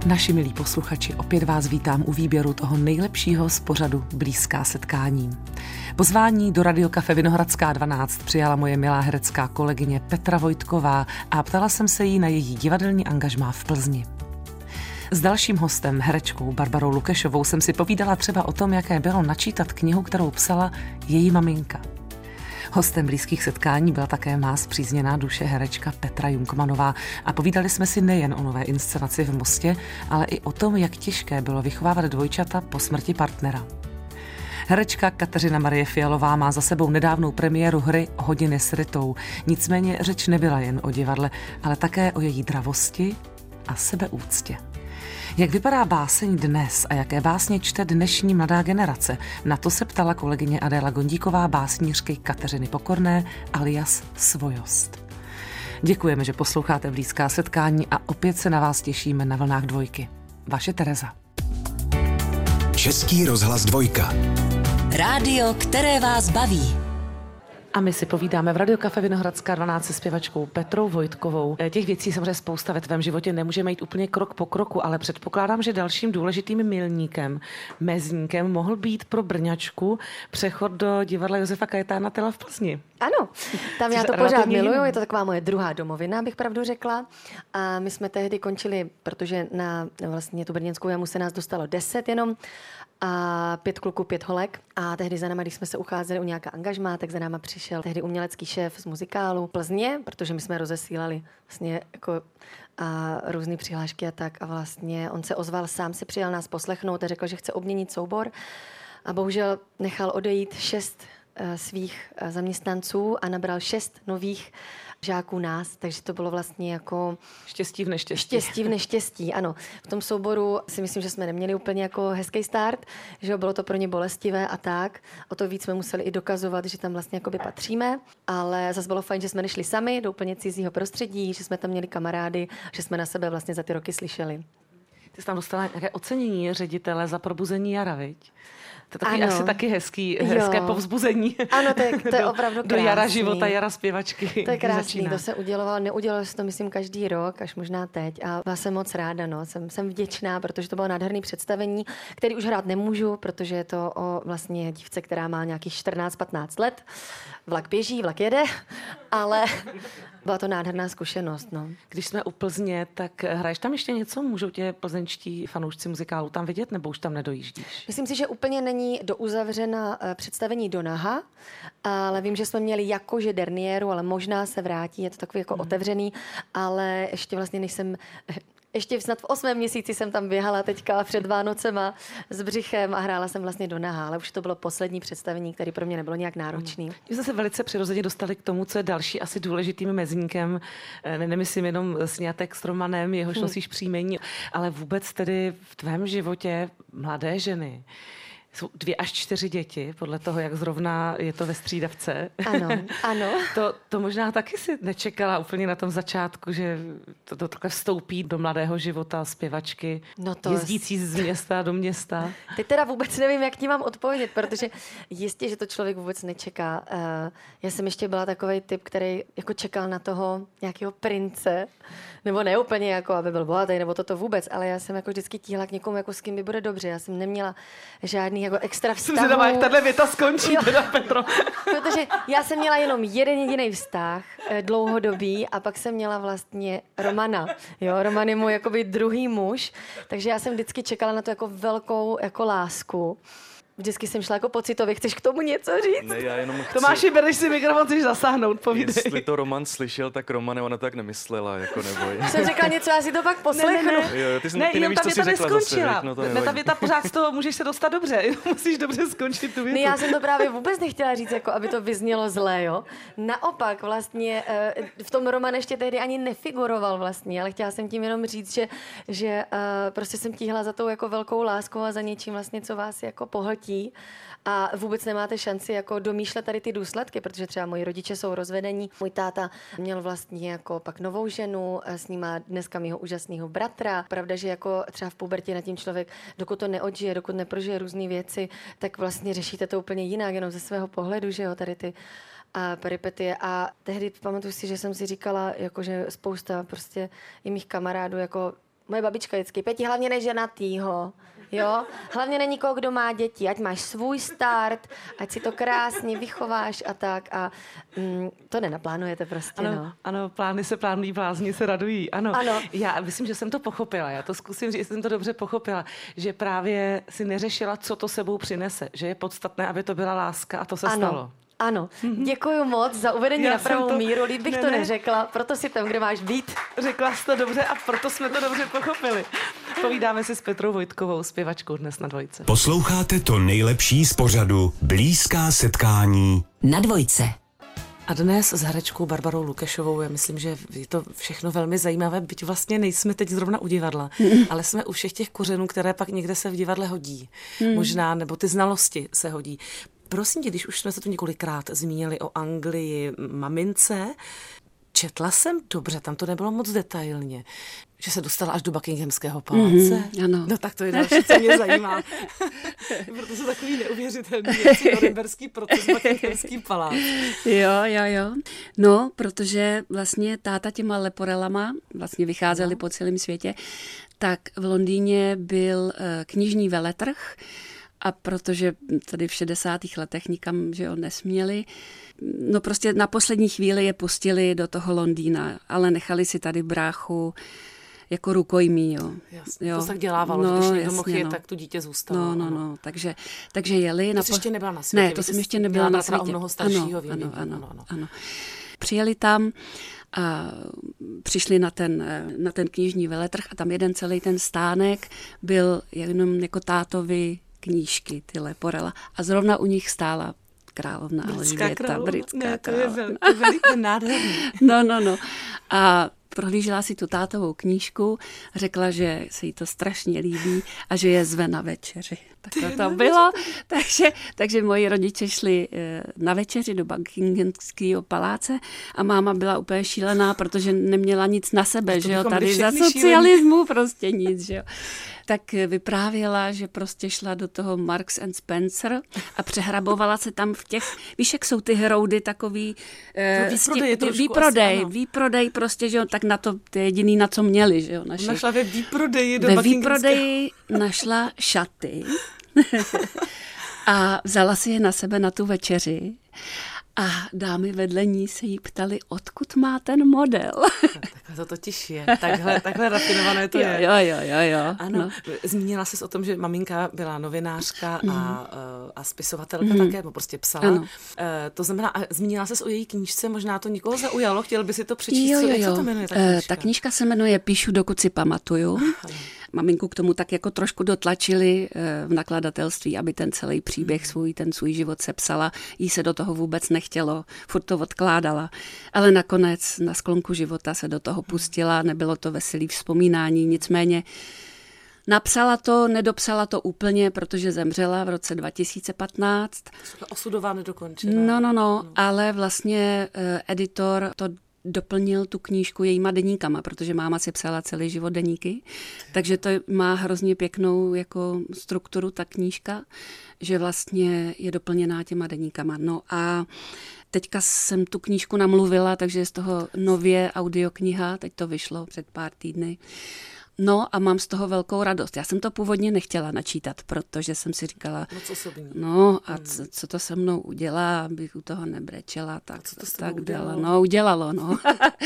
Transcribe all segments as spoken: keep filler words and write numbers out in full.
Naši milí posluchači, opět vás vítám u výběru toho nejlepšího z pořadu Blízká setkání. Pozvání do Radiokafe Vinohradská dvanáct přijala moje milá herecká kolegyně Petra Vojtková a ptala jsem se jí na její divadelní angažmá v Plzni. S dalším hostem, herečkou Barbarou Lukešovou, jsem si povídala třeba o tom, jaké bylo načítat knihu, kterou psala její maminka. Hostem Blízkých setkání byla také má spřízněná duše herečka Petra Junkmanová a povídali jsme si nejen o nové inscenaci v Mostě, ale i o tom, jak těžké bylo vychovávat dvojčata po smrti partnera. Herečka Kateřina Marie Fialová má za sebou nedávnou premiéru hry Hodiny s Ritou. Nicméně řeč nebyla jen o divadle, ale také o její dravosti a sebeúctě. Jak vypadá báseň dnes a jaké básně čte dnešní mladá generace? Na to se ptala kolegyně Adéla Gondíková básnířky Kateřiny Pokorné alias Svojost. Děkujeme, že posloucháte Blízká setkání a opět se na vás těšíme na vlnách dvojky. Vaše Tereza. Český rozhlas dvojka. Rádio, které vás baví. A my si povídáme v Radiokafe Vinohradská dvanáct se zpěvačkou Petrou Vojtkovou. Těch věcí samozřejmě spousta ve tvém životě, nemůžeme jít úplně krok po kroku, ale předpokládám, že dalším důležitým milníkem, mezníkem mohl být pro Brňačku přechod do divadla Josefa Kajetána Tyla v Plzni. Ano, tam já to pořád miluju, je to taková moje druhá domovina, bych pravdu řekla. A my jsme tehdy končili, protože na vlastně tu brněnskou jamu se nás dostalo deset jenom, a pět kluků, pět holek. A tehdy za náma, když jsme se ucházeli u nějaká angažmá, tak za náma přišel tehdy umělecký šéf z muzikálu Plzně, protože my jsme rozesílali vlastně jako a různé přihlášky a tak. A vlastně on se ozval, sám si přijel nás poslechnout a řekl, že chce obměnit soubor. A bohužel nechal odejít šest svých zaměstnanců a nabral šest nových žáků nás, takže to bylo vlastně jako štěstí v neštěstí. Štěstí v neštěstí, ano. V tom souboru si myslím, že jsme neměli úplně jako hezký start, že bylo to pro ně bolestivé a tak. O to víc jsme museli i dokazovat, že tam vlastně jakoby patříme, ale zase bylo fajn, že jsme nešli sami do úplně cizího prostředí, že jsme tam měli kamarády, že jsme na sebe vlastně za ty roky slyšeli. Ty jsi tam dostala nějaké ocenění ředitele za probuzení jara, viď? To je taky asi taky hezký, hezké jo. povzbuzení. Ano, to je, to je opravdu krásný. Do jara života, jara zpěvačky. To je krásný, to se udělovalo, neudělalo se to, myslím, každý rok, až možná teď. A byla jsem moc ráda, no. Jsem, jsem vděčná, protože to bylo nádherné představení, který už hrát nemůžu, protože je to o vlastně dívce, která má nějakých čtrnáct patnáct let. Vlak běží, vlak jede, ale byla to nádherná zkušenost, no. Když jsme u Plzně, tak hraješ tam ještě něco? Můžou tě plzeňští fanoušci muzikálu tam vidět, nebo už tam nedojíždíš? Myslím si, že úplně není douzavřena představení do naha, ale vím, že jsme měli jakože derniéru, ale možná se vrátí, je to takový jako hmm. otevřený, ale ještě vlastně než jsem... Ještě snad v osmém měsíci jsem tam běhala teďka před Vánocema s břichem a hrála jsem vlastně do naha, ale už to bylo poslední představení, které pro mě nebylo nějak náročný. My jsme se velice přirozeně dostali k tomu, co je další asi důležitým mezníkem. Ne, nemyslím jenom sňatek s Romanem, jehož hmm. nosíš příjmení, ale vůbec tedy v tvém životě mladé ženy. Jsou dvě až čtyři děti, podle toho, jak zrovna je to ve střídavce. Ano, ano. to, to možná taky si nečekala úplně na tom začátku, že to, to takhle vstoupí do mladého života zpěvačky, no to jezdící z města do města. Teď teda vůbec nevím, jak ti mám odpovědět, protože jistě, že to člověk vůbec nečeká. Já jsem ještě byla takovej typ, který jako čekal na toho nějakého prince, nebo ne úplně jako, aby byl bohatý, nebo toto vůbec, ale já jsem jako vždycky tíhla k někomu, jako s kým mi bude dobře. Já jsem neměla žádný jako extra vztahů. Jsem zvědavá, jak tahle věta skončí, teda Petro. Protože já jsem měla jenom jeden jediný vztah, dlouhodobý, a pak jsem měla vlastně Romana. Jo, Roman je můj jakoby druhý muž, takže já jsem vždycky čekala na to jako velkou jako lásku. Vždycky jsem šla jako pocitově. Chceš k tomu něco říct? Ne, já jenom chci... Tomáši, bereš si mikrofon, chceš zasáhnout, povídej. Jestli to Roman slyšel, tak Romane, ona tak nemyslela, jako neboj. Jsem řekla něco, já si to pak poslechnu. Ne, ne, ne. Jo, ty, jsi, ne, ty nevíš, co jsi řekla neskončila. Zase, no to ne, ta věta pořád z toho můžeš se dostat dobře. Musíš dobře skončit tu větu. Ne, já jsem to právě vůbec nechtěla říct, jako aby to vyznělo zlé, jo. Naopak vlastně v tom Roman ještě tehdy ani nefiguroval vlastně, ale chtěla jsem tím jenom říct, že, že prostě jsem tíhla za tou jako velkou láskou a za něčím vlastně, co vás jako pohltí. A vůbec nemáte šanci jako domýšlet tady ty důsledky, protože třeba moji rodiče jsou rozvedení. Můj táta měl vlastně jako pak novou ženu, s ním má dneska mýho úžasného bratra. Pravda, že jako třeba v pubertě na tím člověk, dokud to neodžije, dokud neprožije různé věci, tak vlastně řešíte to úplně jinak, jenom ze svého pohledu, že jo, tady ty a peripetie. A tehdy pamatuju si, že jsem si říkala, jako, že spousta prostě i mých kamarádů jako Moje babička vždycky, Peti, hlavně neženatýho. Jo? Hlavně není nikoho, kdo má děti, ať máš svůj start, ať si to krásně vychováš a tak a mm, to nenaplánujete prostě, ano, no. Ano, plány se plánují, blázni se radují, ano. ano. Já myslím, že jsem to pochopila, já to zkusím říct, že jsem to dobře pochopila, že právě si neřešila, co to sebou přinese, že je podstatné, aby to byla láska a to se ano. stalo. Ano, děkuju moc za uvedení Já na pravou to, míru, líp bych ne, to ne. neřekla, proto si tam, kde máš být. Řekla jsi to dobře a proto jsme to dobře pochopili. Povídáme si s Petrou Vojtkovou, zpěvačkou dnes na Dvojce. Posloucháte to nejlepší z pořadu Blízká setkání na Dvojce. A dnes s herečkou Barbarou Lukešovou, já myslím, že je to všechno velmi zajímavé, byť vlastně nejsme teď zrovna u divadla, mm. ale jsme u všech těch kořenů, které pak někde se v divadle hodí. Mm. Možná, nebo ty znalosti se hodí. Prosím tě, když už jsme se tu několikrát zmínili o Anglii, mamince, četla jsem dobře, tam to nebylo moc detailně, že se dostala až do Buckinghamského paláce. Mm-hmm, ano. No tak to je další, co mě zajímá. Proto jsou takový neuvěřitelný věci, norimberský proces, Buckinghamský palác. Jo, jo, jo. No, protože vlastně táta těma leporelama vlastně vycházeli no. po celém světě, tak v Londýně byl uh, knižní veletrh, a protože tady v šedesátých letech nikam, že jo, nesměli, no prostě na poslední chvíli je pustili do toho Londýna, ale nechali si tady bráchu jako rukojmí, jo. Jasně, jo. to se tak dělávalo, no, když někdo mohl jet, no. tak to dítě zůstalo. No, no, no, takže, takže jeli. To na jsi po... ještě nebyla na světě. Ne, to jsem ještě nebyla na světě. O mnoho staršího, ano, vím, ano, ano, ano, ano. ano. Přijeli tam a přišli na ten, na ten knižní veletrh a tam jeden celý ten stánek byl jenom jako tátovi knížky, ty leporela. A zrovna u nich stála královna Alžběta, britská ne, to královna. je velký, velký nádherný. No, no, no. A prohlížela si tu tátovou knížku, řekla, že se jí to strašně líbí a že je zve na večeři. Tak to, to bylo. Takže, takže moji rodiče šli na večeři do Buckinghamského paláce a máma byla úplně šílená, protože neměla nic na sebe, že jo, tady za socialismu šílený. Prostě nic, že jo. Tak vyprávěla, že prostě šla do toho Marks and Spencer a přehrabovala se tam v těch, víš, jak jsou ty hroudy takový no, výprodej, stě, výprodej, asi, výprodej prostě, že jo, tak na to, to je jediný, na co měli, že jo, naši. Našla ve výprodeji do Ve Buckinghamského. výprodeji našla šaty a vzala si je na sebe na tu večeři. A dámy vedle ní se jí ptali, odkud má ten model. Takhle to totiž je. Takhle, takhle rafinované to jo, je. Jo, jo, jo, jo. Ano, no. Zmínila jsi o tom, že maminka byla novinářka mm. a, a spisovatelka mm. také, nebo prostě psala. Ano. E, to znamená, a zmínila jsi o její knížce, možná to někoho zaujalo, chtěl by si to přečíst. Jo, jo, jo. Jak se to jmenuje ta knížka? Ta knížka se jmenuje Píšu, dokud si pamatuju. Aha. Maminku k tomu tak jako trošku dotlačili v nakladatelství, aby ten celý příběh svůj, ten svůj život sepsala. Jí se do toho vůbec nechtělo, furt to odkládala. Ale nakonec na sklonku života se do toho pustila, nebylo to veselý vzpomínání, nicméně napsala to, nedopsala to úplně, protože zemřela v roce dva tisíce patnáct. Osudová nedokončená. No, no, no, ale vlastně editor to doplnil tu knížku jejíma deníkama, protože máma si psala celý život deníky, takže to má hrozně pěknou jako strukturu ta knížka, že vlastně je doplněná těma deníkama. No a teďka jsem tu knížku namluvila, takže je z toho nově audiokniha, teď to vyšlo před pár týdny. No a mám z toho velkou radost. Já jsem to původně nechtěla načítat, protože jsem si říkala, moc osobní. No a co, co to se mnou udělá, abych u toho nebrečela, tak, tak udělalo? dala. No udělalo, no.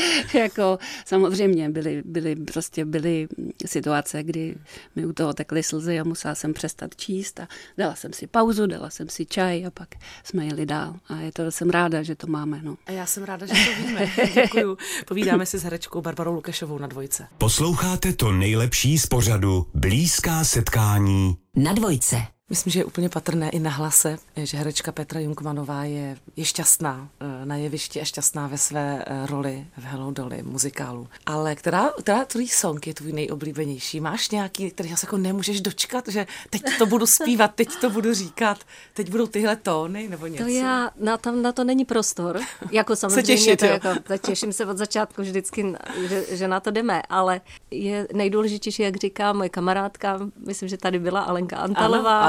Jako samozřejmě byly, byly, prostě byly situace, kdy mi u toho tekly slzy a musela jsem přestat číst a dala jsem si pauzu, dala jsem si čaj a pak jsme jeli dál. A je to, jsem ráda, že to máme, no. A já jsem ráda, že to víme. Děkuju. Povídáme si s herečkou Barbarou Lukešovou na Dvojce. Posloucháte to nejlepší z pořadu Blízká setkání na Dvojce. Myslím, že je úplně patrné i na hlase, že herečka Petra Jungmanová je, je šťastná na jevišti a šťastná ve své roli v Hello Dolly muzikálu. Ale která, která tvůj song je tvůj nejoblíbenější? Máš nějaký, který se jako nemůžeš dočkat, že teď to budu zpívat, teď to budu říkat, teď budou tyhle tóny nebo něco? To já, na, tam na to není prostor. Jako samozřejmě, se těšit, to jako, těším se od začátku vždycky, že, že na to jdeme, ale je nejdůležitější, jak říká moje kamarádka, myslím, že tady byla Alenka Antalová, ano,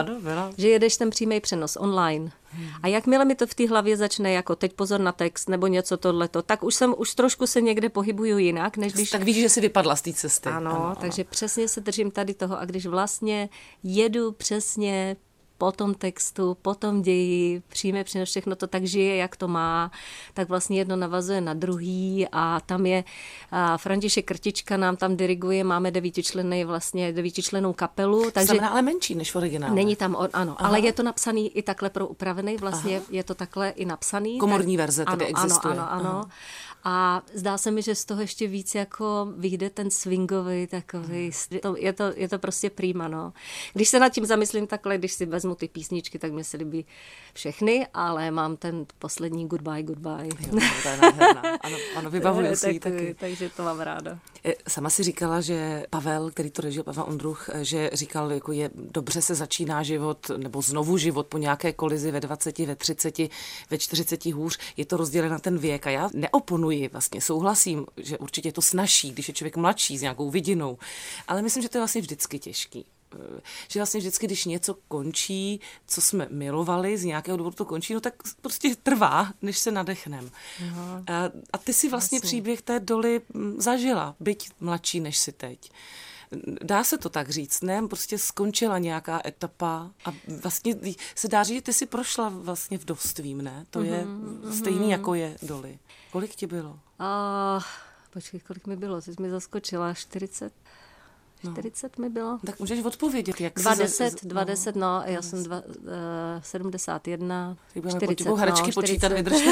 Ano, byla. Že jedeš ten přímý přenos online. Hmm. A jakmile mi to v té hlavě začne, jako teď pozor na text nebo něco tohleto, tak už jsem, už trošku se někde pohybuju jinak, než když... Tak víš, že jsi vypadla z té cesty. Ano, ano, ano, takže přesně se držím tady toho a když vlastně jedu přesně po tom textu, po tom ději, přijme přines všechno to tak žije, jak to má, tak vlastně jedno navazuje na druhý a tam je a František Krtička nám tam diriguje, máme devítičlenný vlastně devítičlennou kapelu. Takže znamená ale menší než v originále. Není tam, ano, Aha. ale je to napsaný i takhle pro upravený, vlastně Aha. je to takhle i napsaný. Komorní verze tedy ano, existuje. Ano, ano, ano. A zdá se mi, že z toho ještě víc jako vyjde ten swingový takový, to, je, to, je to prostě prima, no. Když se nad tím zamyslím takhle, když si vezmu ty písničky, tak mě se líbí všechny, ale mám ten poslední Goodbye, Goodbye. Jo, to je nádherná. Ano, ano, vybavuju si ji taky. Takže to mám ráda. Sama si říkala, že Pavel, který to režil, Pavel Ondruch, že říkal, jako je dobře se začíná život, nebo znovu život po nějaké kolizi ve dvaceti, ve třiceti, ve čtyřiceti hůř. Je to rozděleno na ten věk a já neoponuji, vlastně souhlasím, že určitě je to snazší, když je člověk mladší s nějakou vidinou, ale myslím, že to je vlastně vždycky těžký. Že vlastně vždycky, když něco končí, co jsme milovali, z nějakého důvodu to končí, no tak prostě trvá, než se nadechnem. Aha. A ty si vlastně, vlastně příběh té Doly zažila, byť mladší než si teď. Dá se to tak říct, ne? Prostě skončila nějaká etapa a vlastně se dá říct, že ty si prošla vlastně vdovstvím, ne? To je mm-hmm. stejný, jako je Doly. Kolik ti bylo? Uh, počkej, kolik mi bylo? Teď mi zaskočila čtyřicet. čtyřicet no. mi bylo. Tak můžeš odpovědět, jak dvacet, dvacet, no, no já jsem dva, uh, sedmdesát jedna, čtyřicet, no, hračky počítat, vydržte.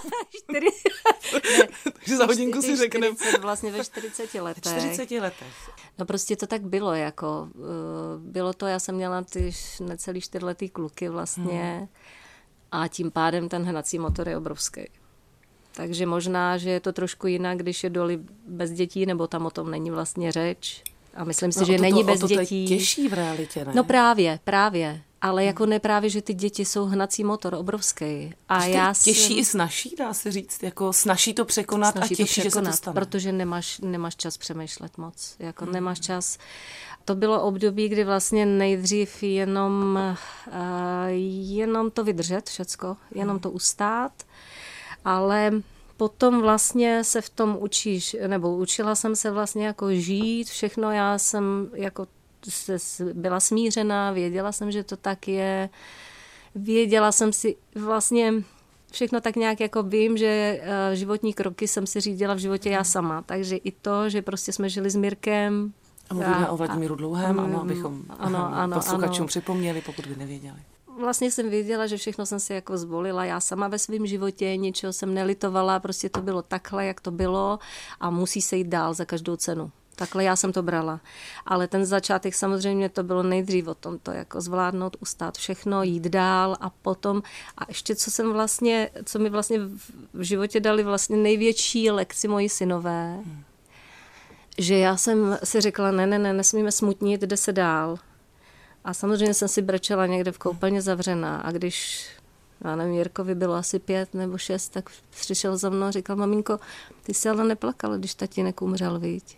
Takže za hodinku si řekneme. Vlastně ve čtyřiceti letech. Ve čtyřiceti letech. No prostě to tak bylo, jako bylo to, já jsem měla ty necelý čtyřletý kluky vlastně hmm. a tím pádem ten hnací motor je obrovský. Takže možná, že je to trošku jinak, když je Doly bez dětí, nebo tam o tom není vlastně řeč. A myslím si, no, že to, není bez to, dětí. To je těžší v realitě, ne? No právě, právě. Ale jako ne právě, že ty děti jsou hnací motor obrovský. A já těžší jsem... i snažší, dá se říct, jako snaží to překonat snaží a těžší, to překonat, že se to stane. Protože nemáš, nemáš čas přemýšlet moc. Jako hmm. nemáš čas. To bylo období, kdy vlastně nejdřív jenom, uh, jenom to vydržet všecko, jenom to ustát, ale potom vlastně se v tom učíš, nebo učila jsem se vlastně jako žít, všechno já jsem jako byla smířená, věděla jsem, že to tak je, věděla jsem si vlastně všechno tak nějak jako vím, že životní kroky jsem si řídila v životě já sama, takže i to, že prostě jsme žili s Mirkem. A mluvíme a, o Vladimíru Dlouhém, ano, abychom ano, ano, posluchačům ano. připomněli, pokud by nevěděli. Vlastně jsem věděla, že všechno jsem si jako zvolila já sama ve svém životě, ničeho jsem nelitovala, prostě to bylo takhle, jak to bylo a musí se jít dál za každou cenu. Takhle já jsem to brala. Ale ten začátek samozřejmě to bylo nejdřív o tom, to jako zvládnout, ustát všechno, jít dál a potom a ještě co jsem vlastně, co mi vlastně v životě dali vlastně největší lekci moji synové, hmm. že já jsem si řekla, ne, ne, ne, nesmíme smutnit, jde se dál. A samozřejmě jsem si brečela někde v koupelně zavřená a když, já nevím, Jirkovi bylo asi pět nebo šest, tak přišel za mnou a říkal, maminko, ty jsi ale neplakala, když tatínek umřel, viď?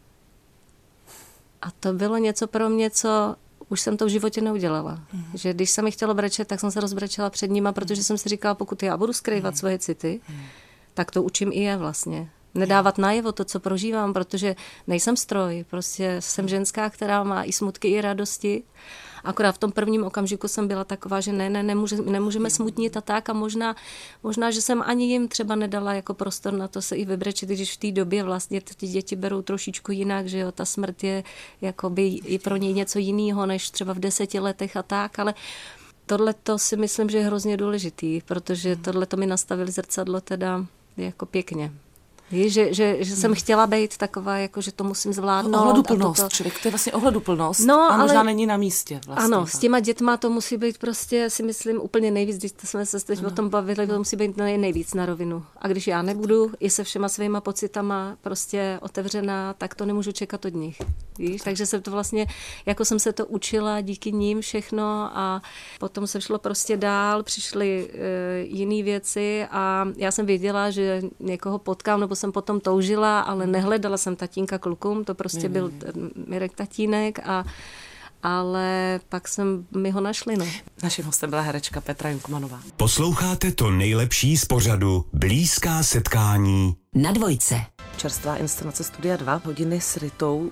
A to bylo něco pro mě, co už jsem to v životě neudělala. Mm. Že když jsem mi chtěla brečet, tak jsem se rozbrečela před nima, protože jsem si říkala, pokud já budu skrývat mm. svoje city, mm. tak to učím i je vlastně. Nedávat najevo to, co prožívám, protože nejsem stroj, prostě jsem ženská, která má i smutky, i radosti. Akorát v tom prvním okamžiku jsem byla taková, že ne, ne, nemůže, nemůžeme smutnit a tak a možná, možná, že jsem ani jim třeba nedala jako prostor na to se i vybrečit, když v té době vlastně ty děti berou trošičku jinak, že jo, ta smrt je jakoby i pro něj něco jiného, než třeba v deseti letech a tak, ale tohle to si myslím, že je hrozně důležitý, protože tohle to mi nastavili zrcadlo teda jako pěkně. Víš, že, že, že jsem chtěla být taková, jako, že to musím zvládnout. Ohleduplnost, to... člověk, to je vlastně ohleduplnost no, a možná ale... není na místě. Vlastně, ano, tak. S těma dětma to musí být prostě, si myslím, úplně nejvíc, když jsme se teď o tom bavili, to musí být nejvíc na rovinu. A když já nebudu i se všema svýma pocitama prostě otevřená, tak to nemůžu čekat od nich. Víš? Takže jsem to vlastně, jako jsem se to učila díky nim všechno a potom se šlo prostě dál, přišly e, jiné věci a já jsem věděla, že někoho potkám, nebo jsem potom toužila, ale nehledala jsem tatínka klukům, to prostě byl Mirek tatínek a, ale pak jsem mi ho našli, no. Naším hostem byla herečka Petra Junkmanová. Posloucháte to nejlepší z pořadu Blízká setkání. Na dvojce. Čerstvá inscenace Studia dva, Hodiny s Ritou,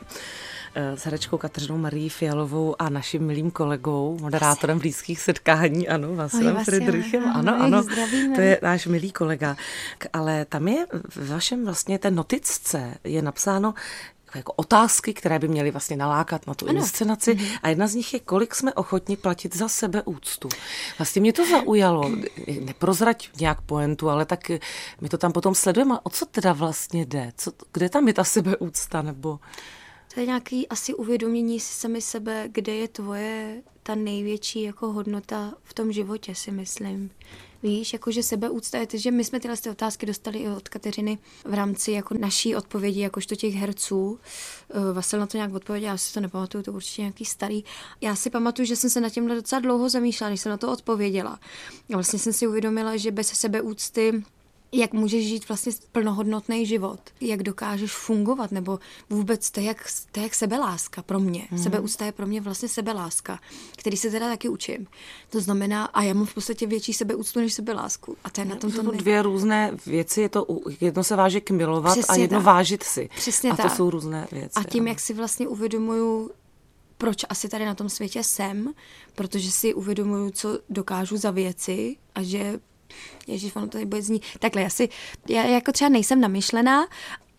s herečkou Kateřinou Marií Fialovou a naším milým kolegou, moderátorem Blízkých setkání, ano, Vasilem Friedrichem, ano, ano, to je náš milý kolega. Ale tam je v vašem vlastně té noticce je napsáno jako otázky, které by měly vlastně nalákat na tu ano. inscenaci mm-hmm. a jedna z nich je, kolik jsme ochotni platit za sebeúctu. Vlastně mě to zaujalo, neprozrať nějak pointu, ale tak my to tam potom sledujeme, a o co teda vlastně jde? Co, kde tam je ta sebeúcta, nebo... To je nějaký asi uvědomění si sami sebe, kde je tvoje ta největší jako hodnota v tom životě, si myslím. Víš, jakože sebeúcta je to, že my jsme tyhle ty otázky dostali i od Kateřiny v rámci jako naší odpovědi, jakožto těch herců. Vasil na to nějak odpověděl, já si to nepamatuju, to určitě nějaký starý. Já si pamatuju, že jsem se na tímhle docela dlouho zamýšlela, když jsem na to odpověděla. A vlastně jsem si uvědomila, že bez sebeúcty jak můžeš žít vlastně plnohodnotný život, jak dokážeš fungovat, nebo vůbec to je jak, to je jak sebeláska pro mě. Mm. Sebeúcta je pro mě vlastně sebeláska, který se teda taky učím. To znamená, a já mám v podstatě větší sebeúctu než sebelásku. A to je na tom to jsou dvě různé věci, je to, jedno se váže k milovat Přesně a jedno tak. vážit si. Přesně a to tak. jsou různé věci. A tím, ano. jak si vlastně uvědomuju, proč asi tady na tom světě jsem, protože si uvědomuju, co dokážu za věci a že Ježíš, ono to bude znít. Takhle, já, si, já jako třeba nejsem namyšlená,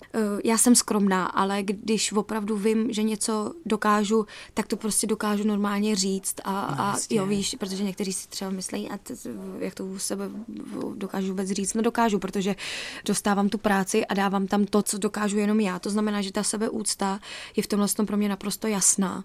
já jsem skromná, ale když opravdu vím, že něco dokážu, tak to prostě dokážu normálně říct a, a jo, víš, protože někteří si třeba myslí, a t, jak to u sebe dokážu vůbec říct, no dokážu, protože dostávám tu práci a dávám tam to, co dokážu jenom já. To znamená, že ta sebeúcta je v tomhle tom pro mě naprosto jasná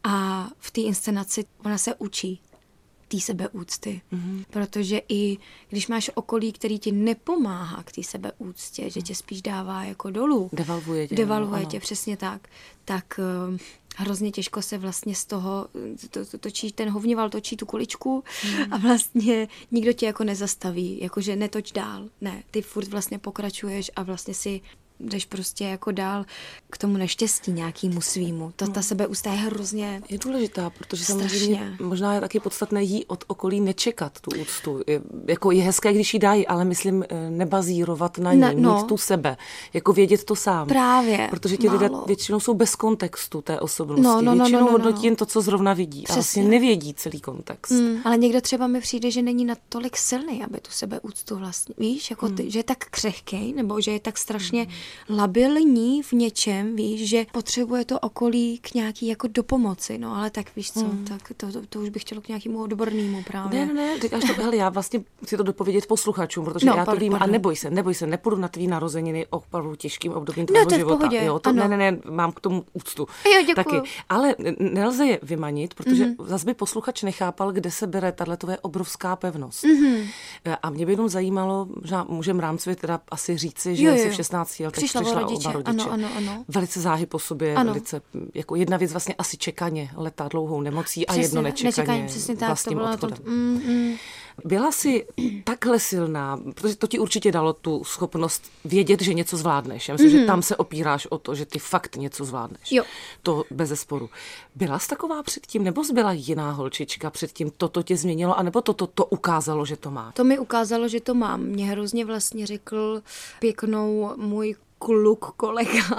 a v té inscenaci ona se učí té sebeúcty. Mm-hmm. Protože i když máš okolí, který ti nepomáhá k té sebeúctě, mm. že tě spíš dává jako dolů. Devalvuje tě. Devalvuje no, tě, přesně tak. Tak uh, hrozně těžko se vlastně z toho to, to, točí, ten hovnival točí tu kuličku mm. a vlastně nikdo tě jako nezastaví. Jakože netoč dál. Ne, ty furt vlastně pokračuješ a vlastně si jdeš prostě jako dál k tomu neštěstí nějakýmu svýmu. Ta, ta sebeúcta je hrozně je důležitá, protože strašně. Samozřejmě možná je taky podstatné jí od okolí nečekat tu úctu. Je, jako je hezké, když jí dají, ale myslím nebazírovat na ní, no. mít tu sebe. Jako vědět to sám. Právě. Protože ti lidé většinou jsou bez kontextu té osobnosti. No, no, no, no, většinou no, no, hodnotí no. jen to, co zrovna vidí. Přesně. A vlastně nevědí celý kontext. Mm, ale někdo třeba mi přijde, že není natolik silný, aby tu sebeúctu vlastně, víš, jako ty, mm. že je tak křehkej, nebo že je tak strašně mm. labilní v něčem, víš, že potřebuje to okolí k nějaký jako dopomoci, no ale tak víš co, mm. tak to, to, to už bych chtělo k nějakému odbornému právě. Ne, ne, ne, říkáš to, hele, já vlastně chci to dopovědět posluchačům, protože no, já to vím pardon. A neboj se, neboj se, nepůjdu na tvý narozeniny opravdu těžkým obdobím tvého no, života. Pohodě, jo, to, ano. ne, ne, ne, mám k tomu úctu. Jo, děkuju. Taky. Ale nelze je vymanit, protože mm-hmm. zase by posluchač nechápal, kde se bere tahle tvoje obrovská pevnost. Mm-hmm. A mě by jenom zajímalo, že můžeme rámcově teda asi říci, že jo, jo. si v šestnácti letech přišla, přišla rodiče. oba rodiče. Ano, ano, ano. Velice záhy po sobě, ano. velice, jako jedna věc vlastně asi čekaně, letá dlouhou nemocí a přesně, jedno nečekaně, nečekaně přesně tak, vlastním to odchodem. To, mm, mm. Byla jsi takhle silná, protože to ti určitě dalo tu schopnost vědět, že něco zvládneš. Já myslím, mm-hmm. že tam se opíráš o to, že ty fakt něco zvládneš. Jo. To bezesporu. Byla jsi taková předtím, nebo jsi byla jiná holčička předtím, toto tě změnilo, anebo toto to ukázalo, že to má? To mi ukázalo, že to mám. Mě hrozně vlastně řekl pěknou můj kluk, kolega,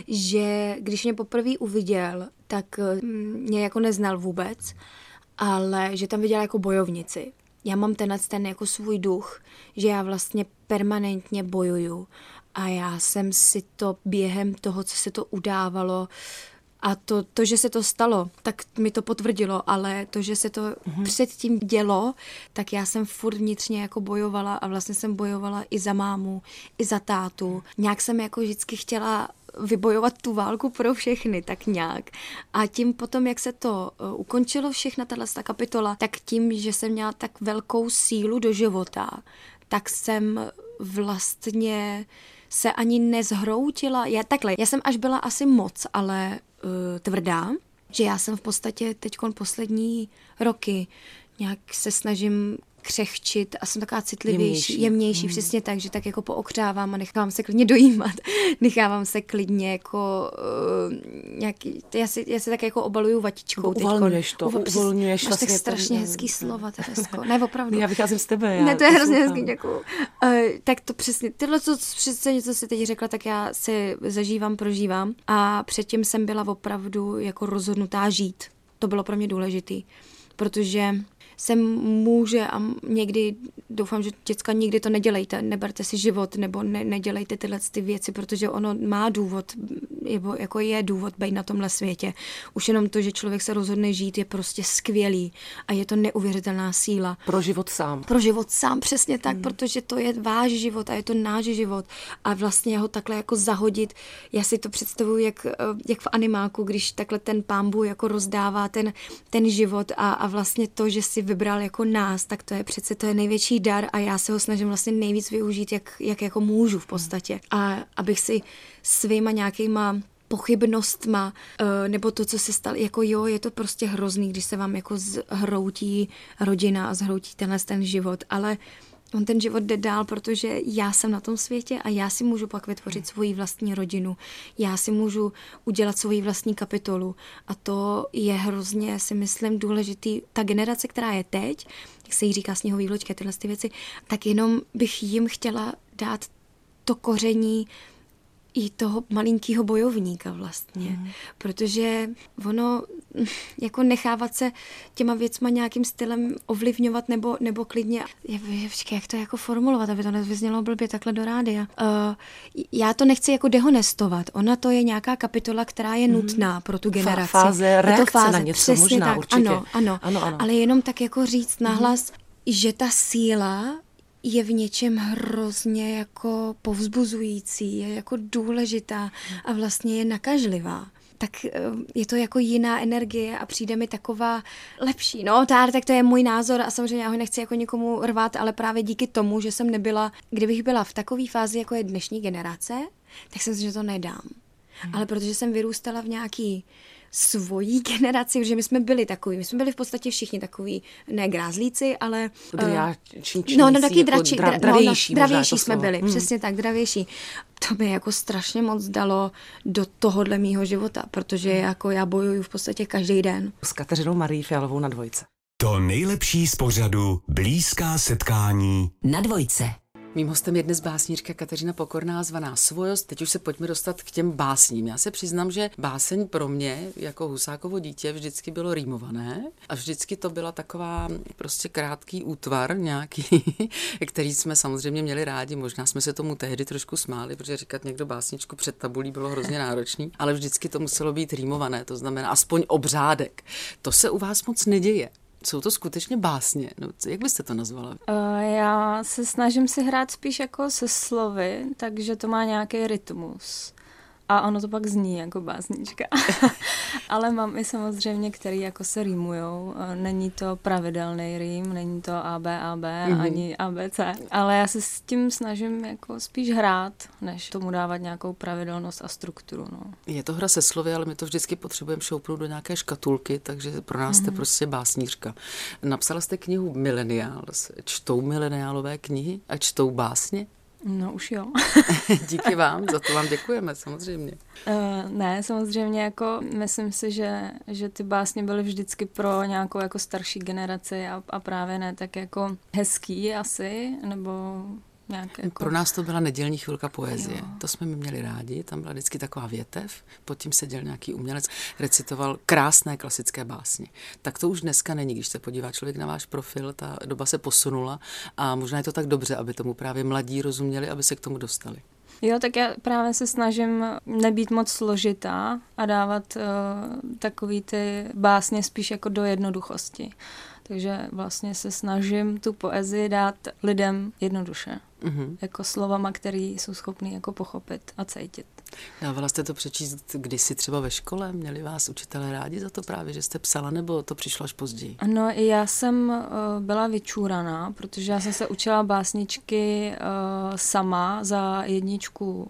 že když mě poprvé uviděl, tak mě jako neznal vůbec, ale že tam viděla jako bojovnici. Já mám tenhle ten jako svůj duch, že já vlastně permanentně bojuju a já jsem si to během toho, co se to udávalo, a to, to, že se to stalo, tak mi to potvrdilo, ale to, že se to mm-hmm. předtím dělo, tak já jsem furt vnitřně jako bojovala a vlastně jsem bojovala i za mámu, i za tátu. Nějak jsem jako vždycky chtěla vybojovat tu válku pro všechny, tak nějak. A tím potom, jak se to uh, ukončilo všechna tato kapitola, tak tím, že jsem měla tak velkou sílu do života, tak jsem vlastně se ani nezhroutila. Já takhle, já jsem až byla asi moc, ale uh, tvrdá, že já jsem v podstatě teďkon poslední roky nějak se snažím křehčit a jsem taková citlivější, Jemnější. jemnější, Mm. přesně tak, že tak jako poochřávám a nechávám se klidně dojímat. Nechávám se klidně jako uh, nějaký, já si, já si tak jako obaluju vatičkou. Uvolňuješ to, Uvo- uvolňuješ Máš vlastně tak strašně ten- hezký slova, Teresko. Ne, opravdu. Já vycházím z tebe. Já Ne, to je hrozně poslouchám. hezký, děkuju. Uh, tak to přesně, tyhle co, přesně něco si teď řekla, tak já si zažívám, prožívám a předtím jsem byla opravdu jako rozhodnutá žít. To bylo pro mě důležitý, protože jsem muže a někdy, doufám, že děcka nikdy to nedělejte, neberte si život nebo ne, nedělejte tyhle ty věci, protože ono má důvod, nebo jako je důvod být na tomhle světě. Už jenom to, že člověk se rozhodne žít, je prostě skvělý a je to neuvěřitelná síla. Pro život sám. Pro život sám, přesně tak, hmm. protože to je váš život a je to náš život a vlastně ho takhle jako zahodit, já si to představuji jak, jak v animáku, když takhle ten Pán jako rozdává ten, ten život a, a vlastně to, že si vybral jako nás, tak to je přece to je největší dar a já se ho snažím vlastně nejvíc využít, jak, jak jako můžu v podstatě. A abych si svýma nějakýma pochybnostma, nebo to, co se stalo, jako jo, je to prostě hrozný, když se vám jako zhroutí rodina a zhroutí tenhle ten život, ale on ten život jde dál, protože já jsem na tom světě a já si můžu pak vytvořit svoji vlastní rodinu. Já si můžu udělat svoji vlastní kapitolu a to je hrozně, si myslím, důležitý. Ta generace, která je teď, jak se jí říká sněhový vločky, tyhle ty věci, tak jenom bych jim chtěla dát to koření i toho malinkýho bojovníka vlastně, mm. protože ono jako nechávat se těma věcma nějakým stylem ovlivňovat nebo, nebo klidně, počkej, jak to jako formulovat, aby to nezvyznělo blbě takhle do rádia. Uh, já to nechci jako dehonestovat, ona to je nějaká kapitola, která je nutná mm. pro tu generaci. Fáze reakce to fáze, na něco přesně možná, tak. určitě. Ano, ano, ano, ano. Ale jenom tak jako říct nahlas, mm. že ta síla je v něčem hrozně jako povzbuzující, je jako důležitá a vlastně je nakažlivá. Tak je to jako jiná energie a přijde mi taková lepší. No, tár, tak to je můj názor a samozřejmě já ho nechci jako nikomu rvát, ale právě díky tomu, že jsem nebyla, kdybych byla v takové fázi, jako je dnešní generace, tak jsem si, že to nedám. Hmm. Ale protože jsem vyrůstala v nějaký svojí generaci, že my jsme byli takový, my jsme byli v podstatě všichni takový, ne grázlíci, ale Drajáčníci, no, no taky jako drači, dra, dra, dravější. No, no, dravější jsme slovo. byli, hmm. přesně tak, dravější. To mi jako strašně moc dalo do tohohle mýho života, protože jako já bojuju v podstatě každý den. S Kateřinou Marií Fialovou na Dvojce. To nejlepší z pořadu Blízká setkání Na Dvojce. Mým hostem je dnes básnířka Kateřina Pokorná, zvaná Svojost. Teď už se pojďme dostat k těm básním. Já se přiznám, že báseň pro mě jako Husákovo dítě vždycky bylo rýmované a vždycky to byla taková prostě krátký útvar nějaký, který jsme samozřejmě měli rádi. Možná jsme se tomu tehdy trošku smáli, protože říkat někdo básničku před tabulí bylo hrozně náročný, ale vždycky to muselo být rýmované, to znamená aspoň obřádek. To se u vás moc neděje. Jsou to skutečně básně? No, jak byste to nazvala? Uh, já se snažím si hrát spíš jako se slovy, takže to má nějaký rytmus. A ono to pak zní jako básnička. Ale mám i samozřejmě, který jako se rýmujou. Není to pravidelný rým, není to A, B, A, B, mm-hmm. ani A, B, C. Ale já se s tím snažím jako spíš hrát, než tomu dávat nějakou pravidelnost a strukturu. No. Je to hra se slovy, ale my to vždycky potřebujeme šoupnout do nějaké škatulky, takže pro nás mm-hmm. jste prostě básnířka. Napsala jste knihu Millennials. Čtou mileniálové knihy a čtou básně? No už jo. Díky vám, za to vám děkujeme, samozřejmě. Uh, ne, samozřejmě jako myslím si, že, že ty básně byly vždycky pro nějakou jako starší generaci a, a právě ne tak jako hezký asi, nebo nějak jako... Pro nás to byla nedělní chvilka poezie. Jo. To jsme my měli rádi, tam byla vždycky taková větev, pod tím seděl nějaký umělec, recitoval krásné klasické básně. Tak to už dneska není, když se podívá člověk na váš profil, ta doba se posunula a možná je to tak dobře, aby tomu právě mladí rozuměli, aby se k tomu dostali. Jo, tak já právě se snažím nebýt moc složitá a dávat uh, takový ty básně spíš jako do jednoduchosti. Takže vlastně se snažím tu poezii dát lidem jednoduše. Mm-hmm. Jako slovama, který jsou schopný jako pochopit a cítit. Dávala jste to přečíst kdysi třeba ve škole? Měli vás učitelé rádi za to právě, že jste psala, nebo to přišlo až později? No, já jsem uh, byla vyčúraná, protože já jsem se učila básničky uh, sama za jedničku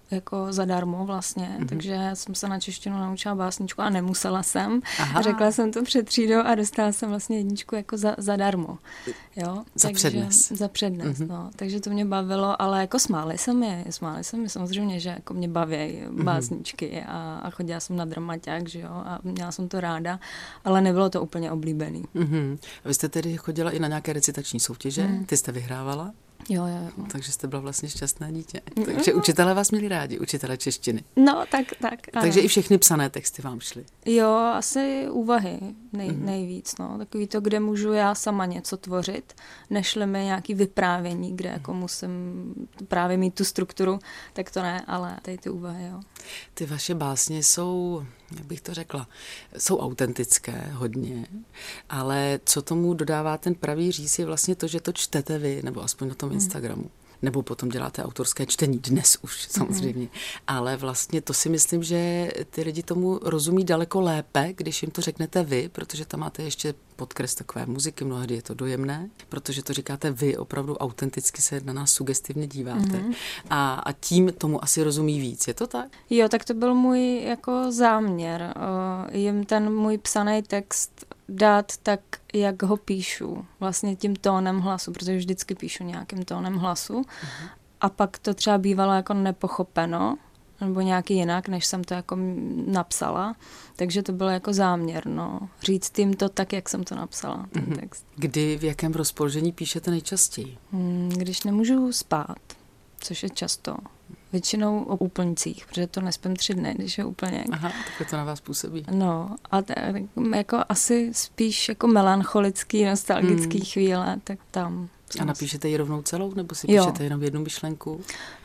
jako zadarmo vlastně, mm-hmm. takže jsem se na češtinu naučila básničku a nemusela jsem. Aha. Řekla jsem to před třídou a dostala jsem vlastně jedničku jako za, zadarmo. Jo? Za takže, přednes. Za přednes, mm-hmm. no. Takže to mě bavilo, ale jako smáli se mi, smáli se mi samozřejmě, že jako mě baví mm-hmm. básničky a, a chodila jsem na dramaťák, že jo, a měla jsem to ráda, ale nebylo to úplně oblíbený. Mm-hmm. A vy jste tedy chodila i na nějaké recitační soutěže, mm. ty jste vyhrávala? Jo, jo, jo. Takže jste byla vlastně šťastné dítě. Takže učitelé vás měli rádi, učitelé češtiny. No, tak, tak. Takže i všechny psané texty vám šly. Jo, asi úvahy nej, mm. nejvíc, no. Takový to, kde můžu já sama něco tvořit, nešli mi nějaký vyprávění, kde jako musím právě mít tu strukturu, tak to ne, ale tady ty úvahy, jo. Ty vaše básně jsou, jak bych to řekla, jsou autentické hodně, ale co tomu dodává ten pravý říz je vlastně to, že to čtete vy, nebo aspoň na tom Instagramu. Mm. Nebo potom děláte autorské čtení, dnes už samozřejmě. Mm. Ale vlastně to si myslím, že ty lidi tomu rozumí daleko lépe, když jim to řeknete vy, protože tam máte ještě podkres takové muziky, mnohdy je to dojemné, protože to říkáte vy, opravdu autenticky se na nás sugestivně díváte. Mm. A, a tím tomu asi rozumí víc, je to tak? Jo, tak to byl můj jako záměr. Uh, jim ten můj psaný text dát tak, jak ho píšu, vlastně tím tónem hlasu, protože vždycky píšu nějakým tónem hlasu. Uh-huh. A pak to třeba bývalo jako nepochopeno, nebo nějaký jinak, než jsem to jako napsala. Takže to bylo jako záměr, no. Říct jim to tak, jak jsem to napsala, ten uh-huh. text. Kdy, v jakém rozpoložení píšete nejčastěji? Hmm, když nemůžu spát, což je často. Většinou o úplňcích, protože to nespím tři dny, když je úplněk. Aha, tak to na vás působí. No, a tak, jako asi spíš jako melancholický, nostalgický hmm. chvíle, tak tam. A napíšete ji rovnou celou, nebo si jo. píšete jenom jednu myšlenku?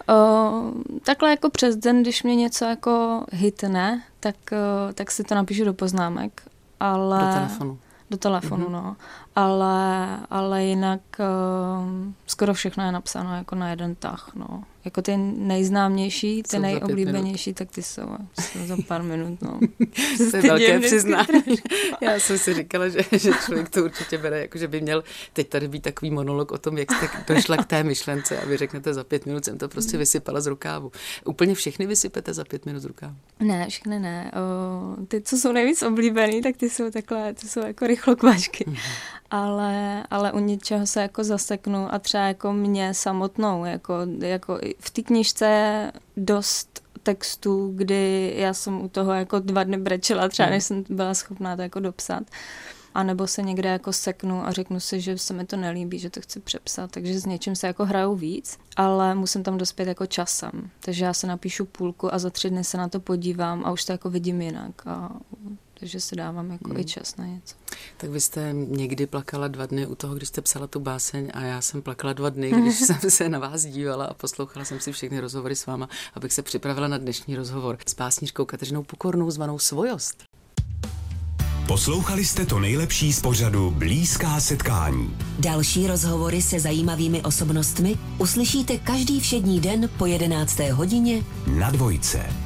O, takhle jako přes den, když mě něco jako hitne, tak, tak si to napíšu do poznámek, ale... Do telefonu. Do telefonu, mm-hmm. no. Ale, ale jinak uh, skoro všechno je napsáno jako na jeden tah, no. Jako ty nejznámější, ty jsou nejoblíbenější, tak ty jsou, jsou za pár minut, no. To je velké přiznání. Já jsem si říkala, že, že člověk to určitě bere, jako že by měl teď tady být takový monolog o tom, jak jste došla k té myšlence a vy řeknete za pět minut jsem to prostě vysypala z rukávu. Úplně všechny vysypete za pět minut z rukávu? Ne, všechny ne. O, ty, co jsou nejvíc oblíbený, tak ty jsou takhle, ty jsou jako rychlokvačky. Mm-hmm. Ale, ale u něčeho se jako zaseknu a třeba jako mě samotnou, jako, jako v té knížce je dost textů, kdy já jsem u toho jako dva dny brečela, třeba než jsem byla schopná to jako dopsat. A nebo se někde jako seknu a řeknu si, že se mi to nelíbí, že to chci přepsat, takže s něčím se jako hraju víc, ale musím tam dospět jako časem. Takže já se napíšu půlku a za tři dny se na to podívám a už to jako vidím jinak. A takže si dávám jako hmm. i čas na něco. Tak vy jste někdy plakala dva dny u toho, když jste psala tu báseň a já jsem plakala dva dny, když jsem se na vás dívala a poslouchala jsem si všechny rozhovory s váma, abych se připravila na dnešní rozhovor s básnířkou Kateřinou Pokornou zvanou Svojost. Poslouchali jste to nejlepší z pořadu Blízká setkání. Další rozhovory se zajímavými osobnostmi uslyšíte každý všední den po jedenácté hodině na Dvojce.